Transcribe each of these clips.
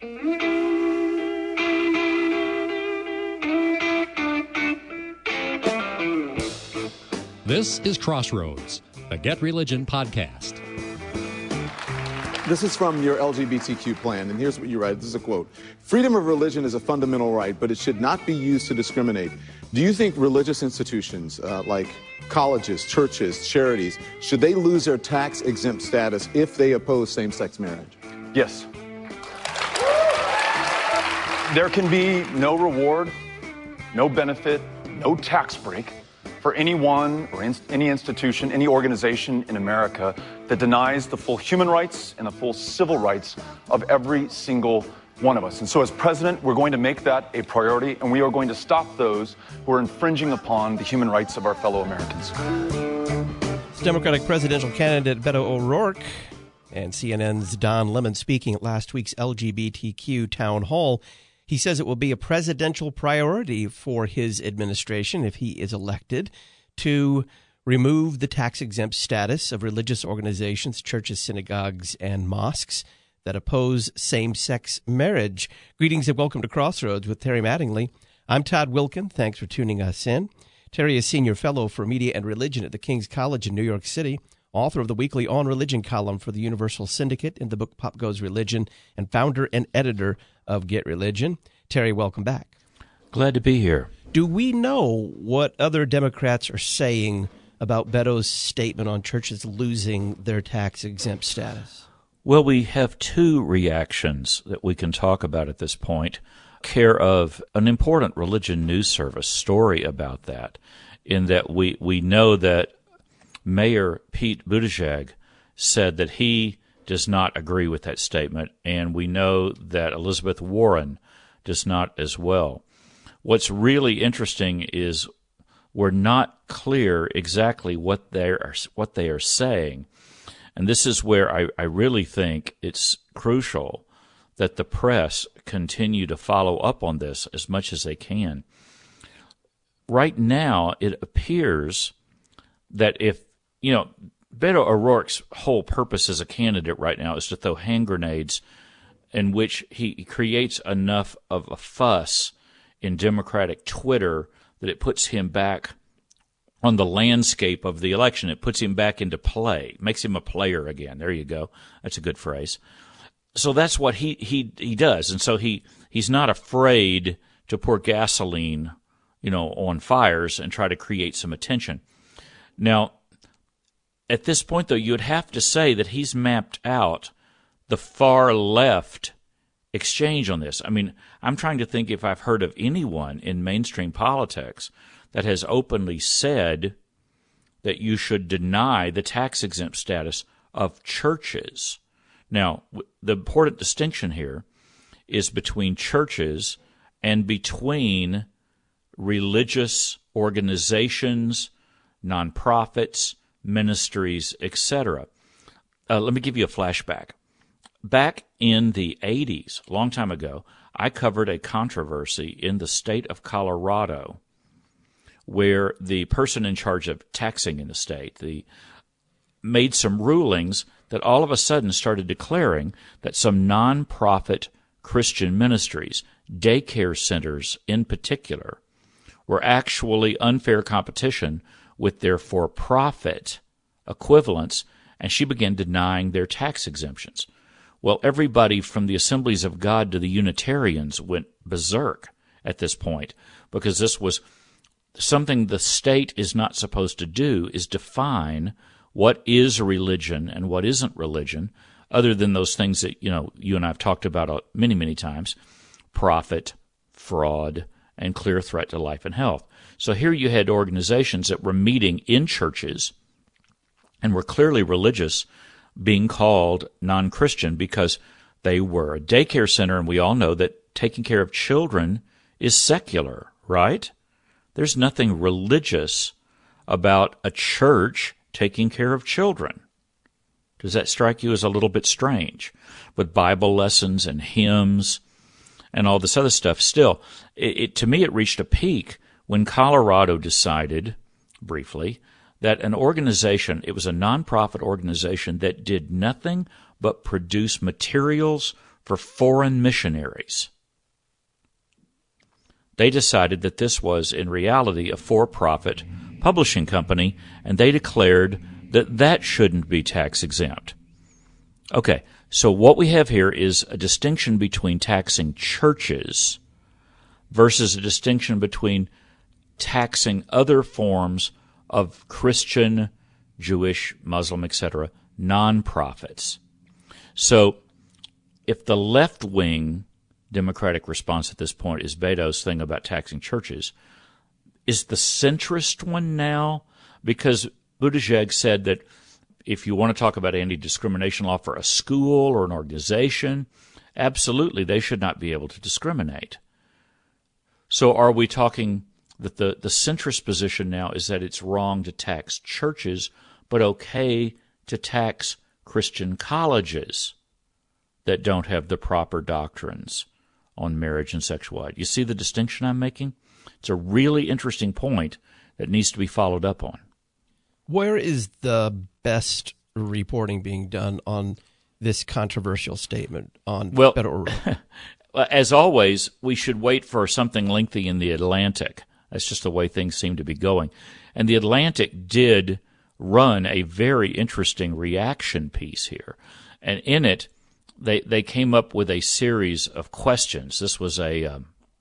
This is Crossroads, a Get Religion podcast. This is from your LGBTQ plan, and here's what you write. This is a quote. Freedom of religion is a fundamental right, but it should not be used to discriminate. Do you think religious institutions like colleges, churches, charities, should they lose their tax-exempt status if they oppose same-sex marriage? Yes. There can be no reward, no benefit, no tax break for anyone or any institution, any organization in America that denies the full human rights and the full civil rights of every single one of us. And so as president, we're going to make that a priority, and we are going to stop those who are infringing upon the human rights of our fellow Americans. Democratic presidential candidate Beto O'Rourke and CNN's Don Lemon speaking at last week's LGBTQ town hall. He says it will be a presidential priority for his administration, if he is elected, to remove the tax-exempt status of religious organizations, churches, synagogues, and mosques that oppose same-sex marriage. Greetings and welcome to Crossroads with Terry Mattingly. I'm Todd Wilkin. Thanks for tuning us in. Terry is Senior Fellow for Media and Religion at the King's College in New York City, author of the weekly On Religion column for the Universal Syndicate in the book Pop Goes Religion, and founder and editor of Get Religion. Terry, welcome back. Glad to be here. Do we know what other Democrats are saying about Beto's statement on churches losing their tax-exempt status? Well, we have two reactions that we can talk about at this point, care of an important religion news service story about that, in that we know that Mayor Pete Buttigieg said that he does not agree with that statement, and we know that Elizabeth Warren does not as well. What's really interesting is we're not clear exactly what they are saying, and this is where I really think it's crucial that the press continue to follow up on this as much as they can. Right now, it appears that Beto O'Rourke's whole purpose as a candidate right now is to throw hand grenades in which he creates enough of a fuss in Democratic Twitter that it puts him back on the landscape of the election. It puts him back into play, makes him a player again. There you go. That's a good phrase. So that's what he does. And so he's not afraid to pour gasoline, on fires and try to create some attention. Now, at this point, though, you'd have to say that he's mapped out the far left exchange on this. I mean, I'm trying to think if I've heard of anyone in mainstream politics that has openly said that you should deny the tax-exempt status of churches. Now, the important distinction here is between churches and between religious organizations, nonprofits, ministries, etc. Let me give you a flashback. Back in the 80s, a long time ago, I covered a controversy in the state of Colorado where the person in charge of taxing in the state made some rulings that all of a sudden started declaring that some nonprofit Christian ministries, daycare centers in particular, were actually unfair competition with their for-profit equivalents, and she began denying their tax exemptions. Well, everybody from the Assemblies of God to the Unitarians went berserk at this point, because this was something the state is not supposed to do, is define what is religion and what isn't religion, other than those things that you and I have talked about many, many times: profit, fraud, and clear threat to life and health. So here you had organizations that were meeting in churches and were clearly religious, being called non-Christian because they were a daycare center, and we all know that taking care of children is secular, right? There's nothing religious about a church taking care of children. Does that strike you as a little bit strange? With Bible lessons and hymns and all this other stuff. Still, to me, it reached a peak when Colorado decided, briefly, that an organization, it was a nonprofit organization that did nothing but produce materials for foreign missionaries. They decided that this was, in reality, a for-profit publishing company, and they declared that that shouldn't be tax-exempt. Okay, so what we have here is a distinction between taxing churches versus a distinction between taxing other forms of Christian, Jewish, Muslim, etc., nonprofits. So if the left-wing Democratic response at this point is Beto's thing about taxing churches, is the centrist one now? Because Buttigieg said that if you want to talk about anti-discrimination law for a school or an organization, absolutely, they should not be able to discriminate. So are we talking that the centrist position now is that it's wrong to tax churches, but okay to tax Christian colleges that don't have the proper doctrines on marriage and sexuality? You see the distinction I'm making? It's a really interesting point that needs to be followed up on. Where is the best reporting being done on this controversial statement on Beto O'Rourke? As always, we should wait for something lengthy in The Atlantic. That's just the way things seem to be going. And The Atlantic did run a very interesting reaction piece here. And in it, they came up with a series of questions. This was a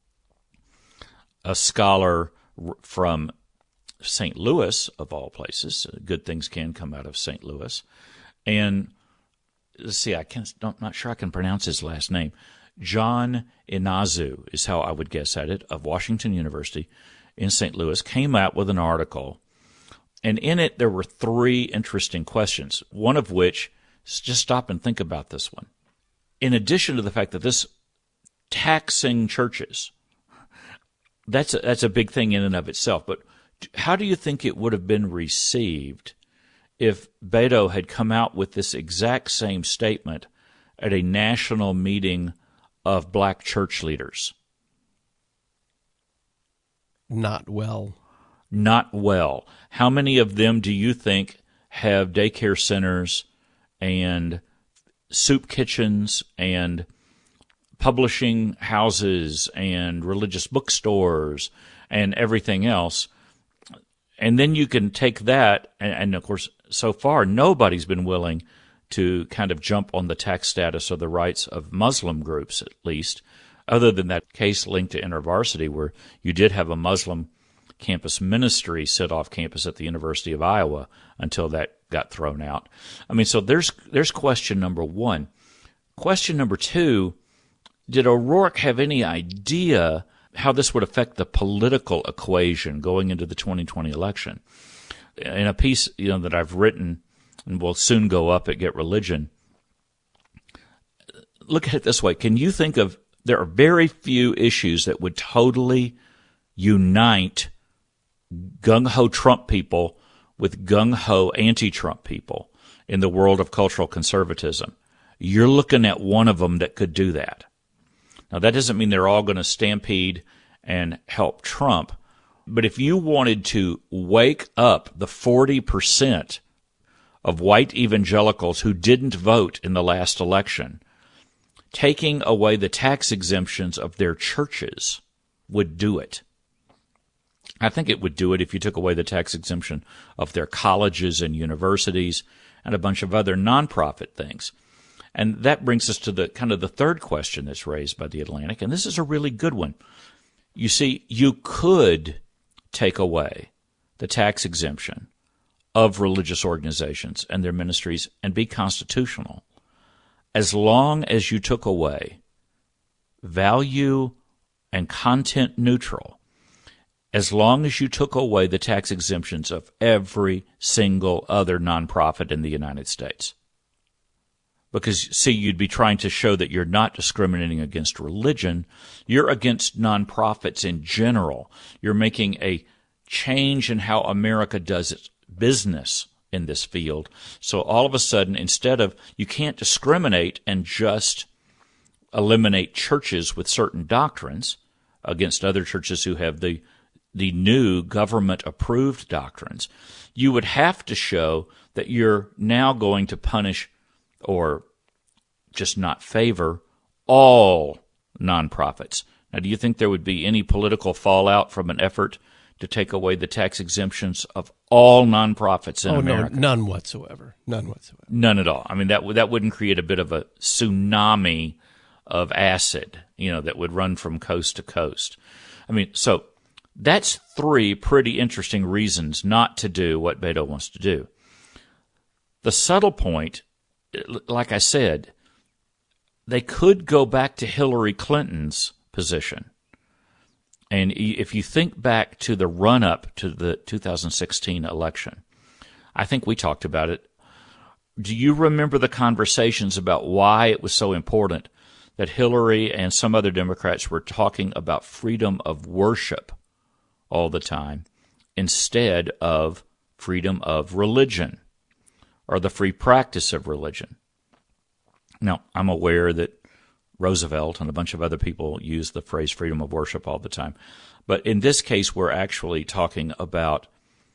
scholar from St. Louis, of all places. Good things can come out of St. Louis. And let's see, I'm not sure I can pronounce his last name. John Inazu is how I would guess at it, of Washington University in St. Louis, came out with an article. And in it, there were three interesting questions, one of which, just stop and think about this one. In addition to the fact that this taxing churches, that's a big thing in and of itself, but how do you think it would have been received if Beto had come out with this exact same statement at a national meeting of black church leaders? Not well. Not well. How many of them do you think have daycare centers and soup kitchens and publishing houses and religious bookstores and everything else? And then you can take that, and of course, so far, nobody's been willing to kind of jump on the tax status or the rights of Muslim groups, at least, other than that case linked to InterVarsity where you did have a Muslim campus ministry sit off campus at the University of Iowa until that got thrown out. I mean, so there's question number one. Question number two, did O'Rourke have any idea how this would affect the political equation going into the 2020 election? In a piece that I've written and will soon go up at Get Religion, look at it this way. Can you think of, there are very few issues that would totally unite gung-ho Trump people with gung-ho anti-Trump people in the world of cultural conservatism. You're looking at one of them that could do that. Now, that doesn't mean they're all going to stampede and help Trump, but if you wanted to wake up the 40% of white evangelicals who didn't vote in the last election, taking away the tax exemptions of their churches would do it. I think it would do it if you took away the tax exemption of their colleges and universities and a bunch of other nonprofit things. And that brings us to the kind of the third question that's raised by The Atlantic, and this is a really good one. You see, you could take away the tax exemption of religious organizations and their ministries and be constitutional as long as you took away value and content neutral, as long as you took away the tax exemptions of every single other nonprofit in the United States. Because, see, you'd be trying to show that you're not discriminating against religion. You're against nonprofits in general. You're making a change in how America does its business in this field. So all of a sudden, instead of, you can't discriminate and just eliminate churches with certain doctrines against other churches who have the new government-approved doctrines. You would have to show that you're now going to punish or just not favor all nonprofits. Now, do you think there would be any political fallout from an effort to take away the tax exemptions of all nonprofits in America? No, none whatsoever. None whatsoever. None at all. I mean, that wouldn't create a bit of a tsunami of acid, that would run from coast to coast. I mean, so that's three pretty interesting reasons not to do what Beto wants to do. The subtle point, like I said, they could go back to Hillary Clinton's position. And if you think back to the run-up to the 2016 election, I think we talked about it. Do you remember the conversations about why it was so important that Hillary and some other Democrats were talking about freedom of worship all the time instead of freedom of religion or the free practice of religion? Now, I'm aware that Roosevelt and a bunch of other people use the phrase freedom of worship all the time. But in this case, we're actually talking about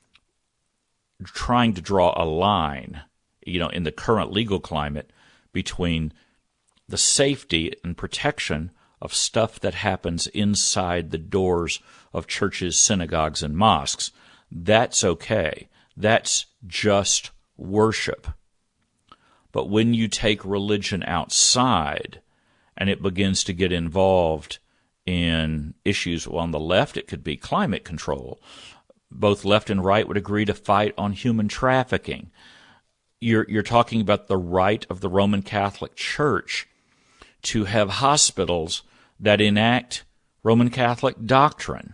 trying to draw a line, in the current legal climate between the safety and protection of stuff that happens inside the doors of churches, synagogues, and mosques. That's okay. That's just worship. But when you take religion outside and it begins to get involved in issues on the left, it could be climate control. Both left and right would agree to fight on human trafficking. You're talking about the right of the Roman Catholic Church to have hospitals that enact Roman Catholic doctrine.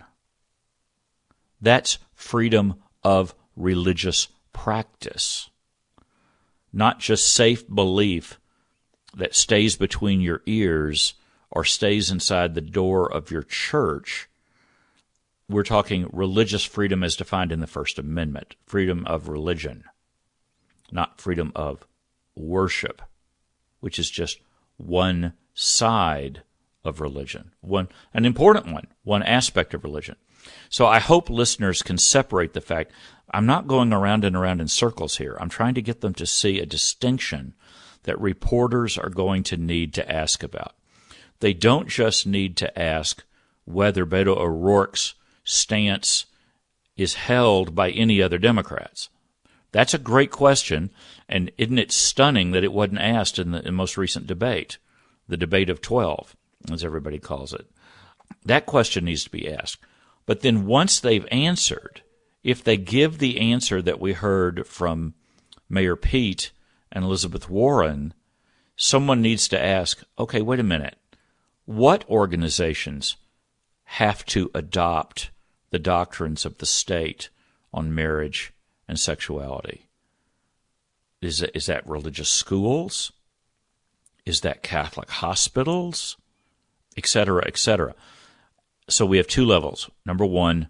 That's freedom of religious practice, not just safe belief that stays between your ears or stays inside the door of your church. We're talking religious freedom as defined in the First Amendment, freedom of religion, not freedom of worship, which is just one side of religion, an important one aspect of religion. So I hope listeners can separate the fact. I'm not going around and around in circles here. I'm trying to get them to see a distinction that reporters are going to need to ask about. They don't just need to ask whether Beto O'Rourke's stance is held by any other Democrats. That's a great question, and isn't it stunning that it wasn't asked in the most recent debate, the debate of 12, as everybody calls it. That question needs to be asked. But then once they've answered, if they give the answer that we heard from Mayor Pete and Elizabeth Warren, someone needs to ask, okay, wait a minute, what organizations have to adopt the doctrines of the state on marriage and sexuality? Is that religious schools? Is that Catholic hospitals? Et cetera, et cetera. So we have two levels. Number one,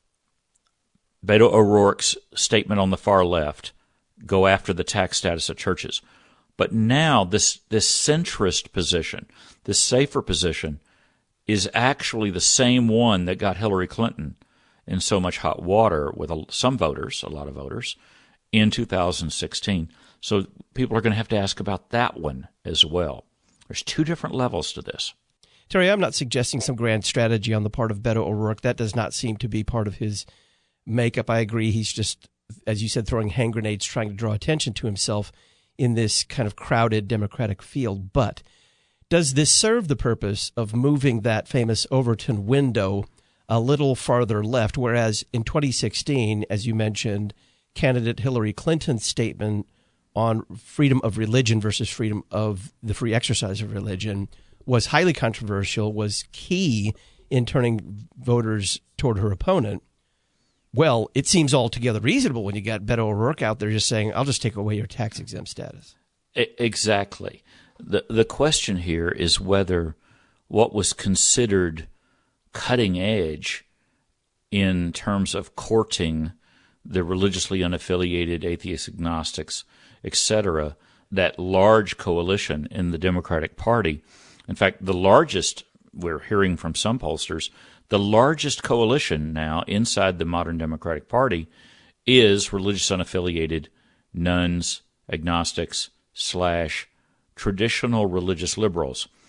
Beto O'Rourke's statement on the far left, go after the tax status of churches. But now this centrist position, this safer position, is actually the same one that got Hillary Clinton in so much hot water with some voters, a lot of voters, in 2016. So people are going to have to ask about that one as well. There's two different levels to this. Terry, I'm not suggesting some grand strategy on the part of Beto O'Rourke. That does not seem to be part of his makeup. I agree. He's just, as you said, throwing hand grenades, trying to draw attention to himself in this kind of crowded Democratic field. But does this serve the purpose of moving that famous Overton window a little farther left, whereas in 2016, as you mentioned, candidate Hillary Clinton's statement on freedom of religion versus freedom of the free exercise of religion was highly controversial, was key in turning voters toward her opponent. Well, it seems altogether reasonable when you got Beto O'Rourke out there just saying, I'll just take away your tax-exempt status. Exactly. The question here is whether what was considered cutting edge in terms of courting the religiously unaffiliated atheist agnostics, etc., that large coalition in the Democratic Party. In fact, the largest, we're hearing from some pollsters, the largest coalition now inside the modern Democratic Party is religious unaffiliated nuns, agnostics, / traditional religious liberals.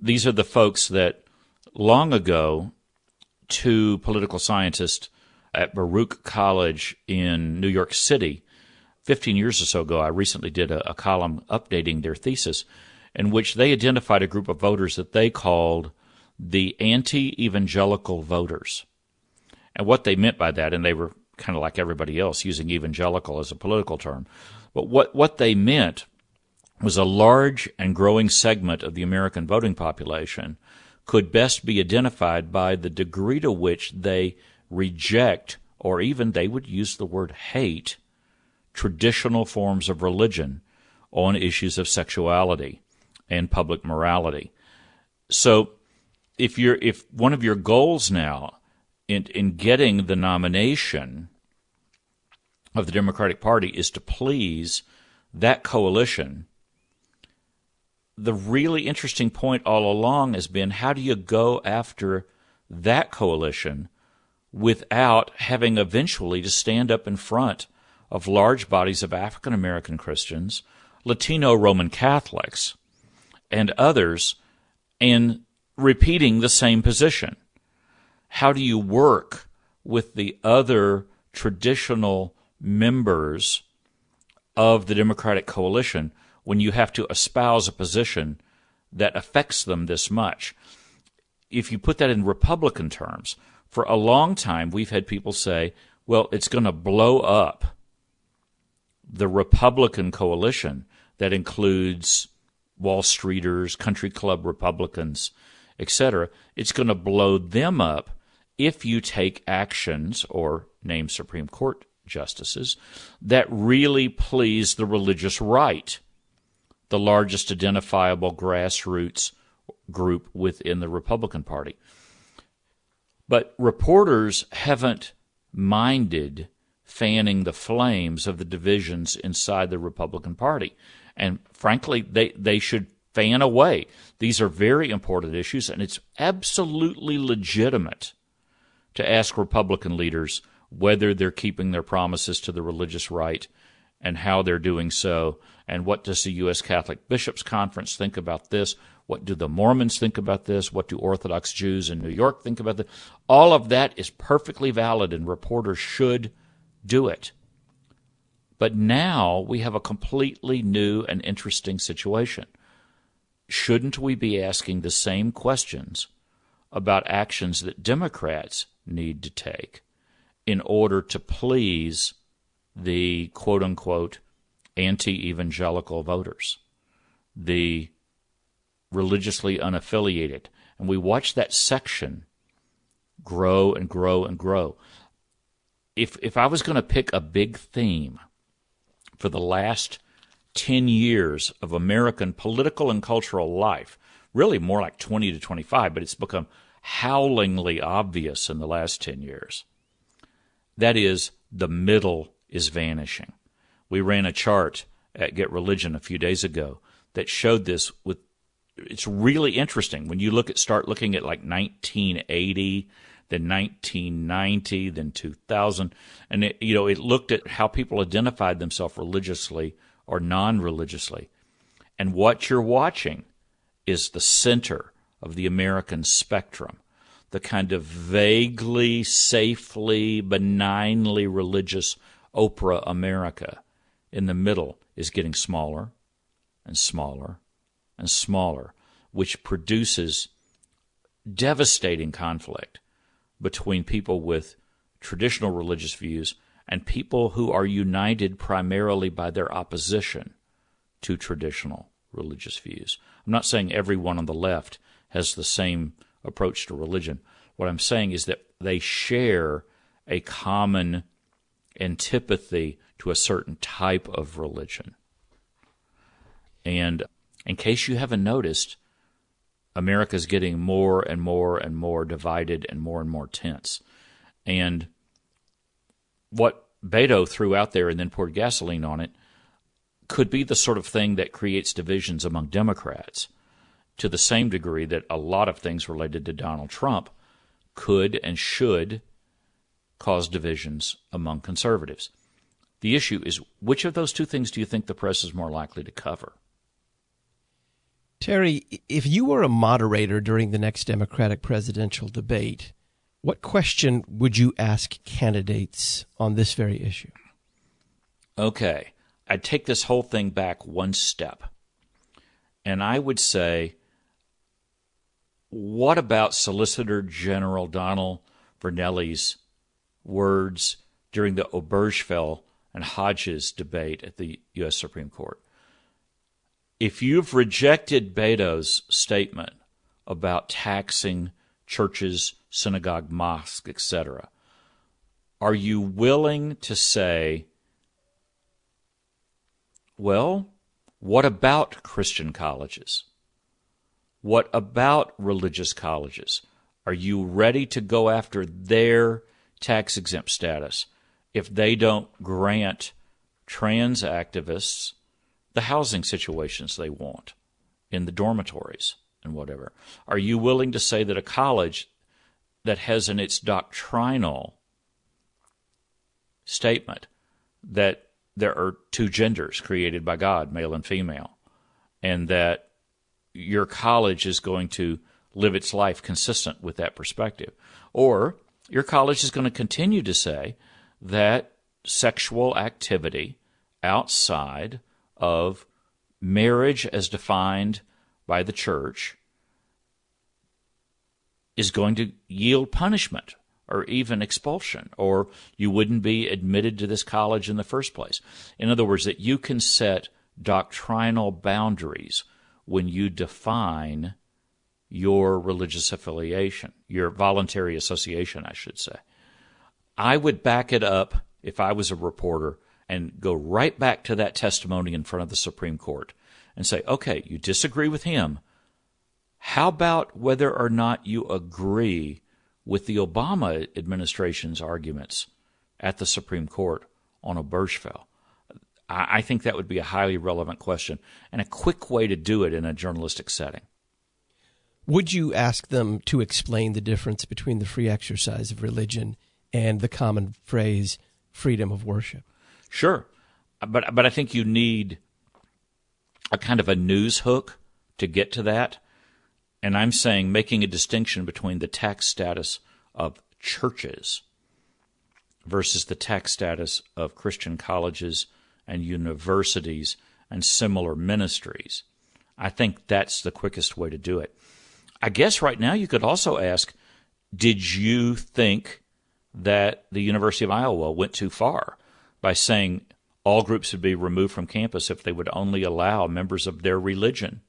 these are the folks that long ago, two political scientists at Baruch College in New York City, 15 years or so ago, I recently did a column updating their thesis in which they identified a group of voters that they called the anti-evangelical voters. And what they meant by that, and they were kind of like everybody else using evangelical as a political term, but what they meant was a large and growing segment of the American voting population could best be identified by the degree to which they reject, or even they would use the word hate, traditional forms of religion on issues of sexuality and public morality. So if one of your goals now in getting the nomination of the Democratic Party is to please that coalition, the really interesting point all along has been, how do you go after that coalition without having eventually to stand up in front of large bodies of African American Christians, Latino Roman Catholics, and others, and repeating the same position? How do you work with the other traditional members of the Democratic coalition when you have to espouse a position that affects them this much? If you put that in Republican terms, for a long time we've had people say, well, it's going to blow up the Republican coalition that includes Wall Streeters, country club Republicans, etc. It's going to blow them up if you take actions or name Supreme Court justices that really please the religious right, the largest identifiable grassroots group within the Republican Party. But reporters haven't minded fanning the flames of the divisions inside the Republican Party. And frankly, they should fan away. These are very important issues, and it's absolutely legitimate to ask Republican leaders whether they're keeping their promises to the religious right and how they're doing so, and what does the U.S. Catholic Bishops' Conference think about this? What do the Mormons think about this? What do Orthodox Jews in New York think about this? All of that is perfectly valid, and reporters should do it. But now we have a completely new and interesting situation. Shouldn't we be asking the same questions about actions that Democrats need to take in order to please the quote-unquote anti-evangelical voters, the religiously unaffiliated? And we watch that section grow and grow and grow. If I was going to pick a big theme for the last 10 years of American political and cultural life, really more like 20 to 25, but it's become howlingly obvious in the last 10 years, that is, the middle is vanishing. We ran a chart at Get Religion a few days ago that showed this. It's really interesting when you start looking at like 1980, then 1990, then 2000, and it looked at how people identified themselves religiously or non-religiously. And what you're watching is the center of the American spectrum, the kind of vaguely, safely, benignly religious Oprah America in the middle is getting smaller and smaller and smaller, which produces devastating conflict between people with traditional religious views and people who are united primarily by their opposition to traditional religious views. I'm not saying everyone on the left has the same approach to religion. What I'm saying is that they share a common antipathy to a certain type of religion. And in case you haven't noticed, America's getting more and more and more divided and more tense. And what Beto threw out there and then poured gasoline on it could be the sort of thing that creates divisions among Democrats to the same degree that a lot of things related to Donald Trump could and should cause divisions among conservatives. The issue is, which of those two things do you think the press is more likely to cover? Terry, if you were a moderator during the next Democratic presidential debate, what question would you ask candidates on this very issue? Okay, I'd take this whole thing back one step, and I would say, what about Solicitor General Donald Vernelli's words during the Obergefell and Hodges debate at the U.S. Supreme Court? If you've rejected Beto's statement about taxing churches, synagogue, mosques, etc., are you willing to say, well, what about Christian colleges? What about religious colleges? Are you ready to go after their tax-exempt status if they don't grant trans activists the housing situations they want in the dormitories and whatever? Are you willing to say that a college that has in its doctrinal statement that there are two genders created by God, male and female, and that your college is going to live its life consistent with that perspective? Or your college is going to continue to say that sexual activity outside of marriage as defined by the church is going to yield punishment or even expulsion, or you wouldn't be admitted to this college in the first place. In other words, that you can set doctrinal boundaries when you define your religious affiliation, your voluntary association, I should say. I would back it up if I was a reporter and go right back to that testimony in front of the Supreme Court and say, okay, you disagree with him. How about whether or not you agree with the Obama administration's arguments at the Supreme Court on Obergefell? I think that would be a highly relevant question and a quick way to do it in a journalistic setting. Would you ask them to explain the difference between the free exercise of religion and the common phrase, freedom of worship? Sure. But I think you need a kind of a news hook to get to that. And I'm saying making a distinction between the tax status of churches versus the tax status of Christian colleges and universities and similar ministries. I think that's the quickest way to do it. I guess right now you could also ask, did you think that the University of Iowa went too far by saying all groups would be removed from campus if they would only allow members of their religion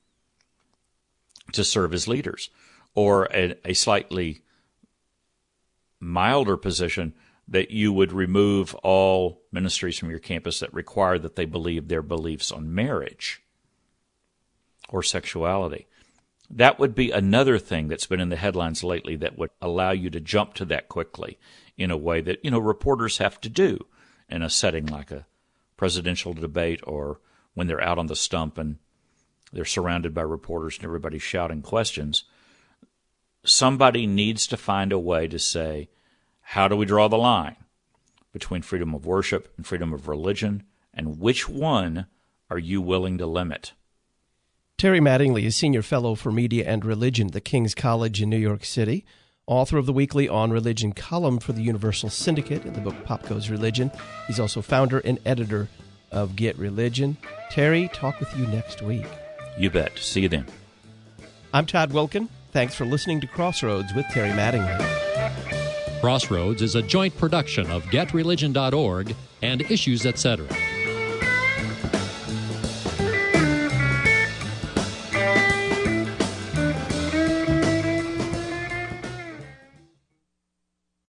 to serve as leaders? Or a slightly milder position that you would remove all ministries from your campus that require that they believe their beliefs on marriage or sexuality. That would be another thing that's been in the headlines lately that would allow you to jump to that quickly in a way that, reporters have to do in a setting like a presidential debate or when they're out on the stump and they're surrounded by reporters and everybody's shouting questions. Somebody needs to find a way to say, how do we draw the line between freedom of worship and freedom of religion, and which one are you willing to limit? Terry Mattingly is Senior Fellow for Media and Religion at the King's College in New York City, author of the weekly On Religion column for the Universal Syndicate in the book Pop Goes Religion. He's also founder and editor of Get Religion. Terry, talk with you next week. You bet. See you then. I'm Todd Wilkin. Thanks for listening to Crossroads with Terry Mattingly. Crossroads is a joint production of GetReligion.org and Issues Etc.